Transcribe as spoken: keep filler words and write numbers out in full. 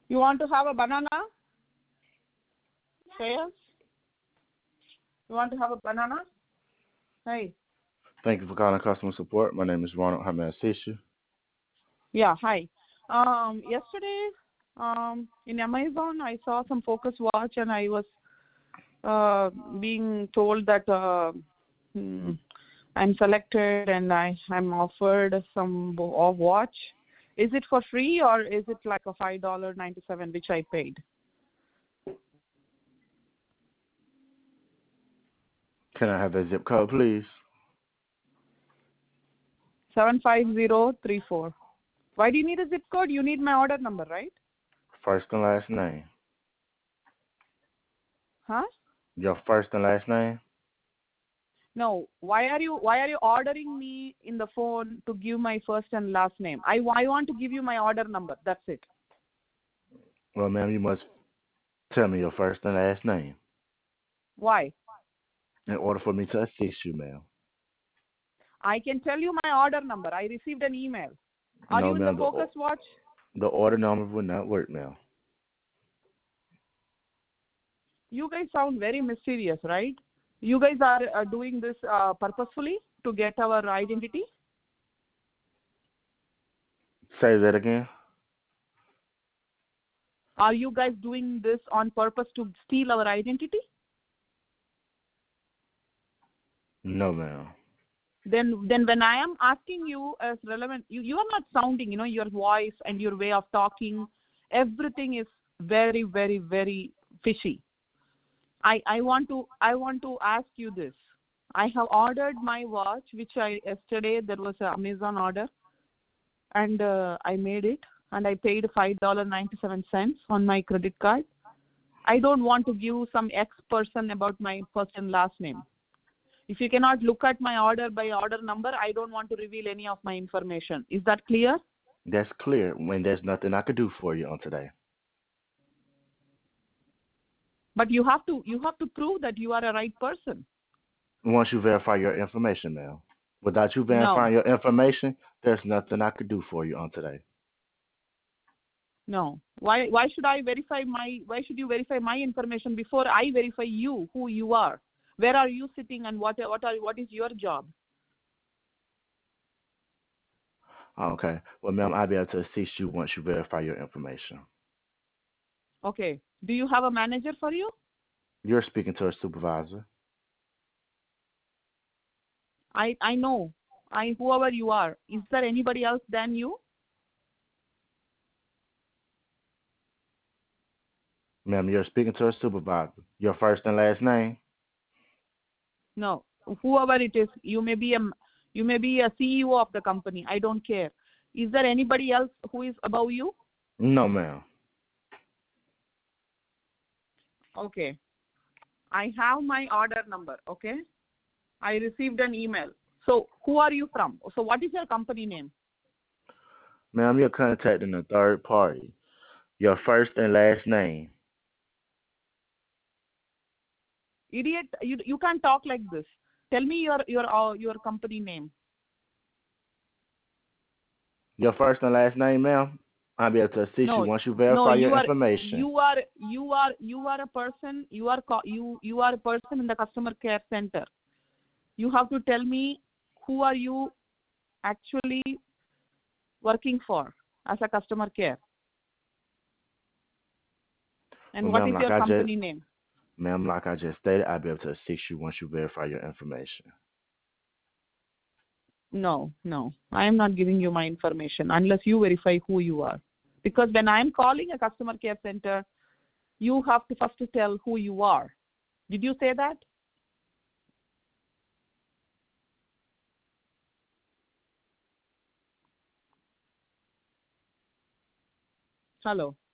You want to have a banana? Shreyas? You want to have a banana? Hey. Thank you for calling customer support. My name is Ronald. How may I assist you? Yeah, hi. Um, yesterday, um, in Amazon, I saw some Focus watch, and I was uh, being told that uh, hmm, I'm selected and I I'm offered some of watch. Is it for free or is it like a five dollar ninety seven which I paid? Can I have that zip code, please? Seven five zero three four. Why do you need a zip code? You need my order number, right? First and last name. Huh? Your first and last name? No. Why are you why are you ordering me in the phone to give my first and last name? I, I want to give you my order number. That's it. Well, ma'am, you must tell me your first and last name Why? in order for me to assist you, ma'am. I can tell you my order number. I received an email. Are No, you in the ma'am, the, Focus watch? the order number will not work, ma'am. You guys sound very mysterious, right? You guys are uh, doing this uh, purposefully to get our identity? Say that again. Are you guys doing this on purpose to steal our identity? No, ma'am. Then, then when I am asking you as relevant, you, you are not sounding, you know, your voice and your way of talking, everything is very, very, very fishy. I, I want to I want to ask you this. I have ordered my watch, which I yesterday there was an Amazon order, and uh, I made it, and I paid five dollars ninety seven cents on my credit card. I don't want to give some X person about my first and last name. If you cannot look at my order by order number, I don't want to reveal any of my information. Is that clear? That's clear. When there's nothing I could do for you on today. But you have to you have to prove that you are a right person. Once you verify your information, ma'am. Without you No, verifying your information, there's nothing I could do for you on today. no. Why why should I verify my why should you verify my information before I verify you, who you are? Where are you sitting and what what are what is your job? Okay. Well, ma'am, I'll be able to assist you once you verify your information. Okay. Do you have a manager for you? You're speaking to a supervisor. I I know. I whoever you are. Is there anybody else than you? Ma'am, you're speaking to a supervisor. Your first and last name? No. Whoever it is, you may be a you may be a C E O of the company. I don't care. Is there anybody else who is above you? No, ma'am. Okay. I have my order number, okay? I received an email. So who are you from? So what is your company name? Ma'am, you're contacting a third party. Your first and last name. Idiot, you you can't talk like this. Tell me your your uh, your company name. Your first and last name, ma'am? I'll be able to assist you No, once you no, verify your you are information. you are you are you are a person. You are co- you you are a person in the customer care center. You have to tell me who are you actually working for as a customer care, and Well, what ma'am, is like your I just, company name? ma'am, like I just stated, I'll be able to assist you once you verify your information. No, no, I am not giving you my information unless you verify who you are. Because when I am calling a customer care center, you have to first tell who you are. Did you say that? Hello.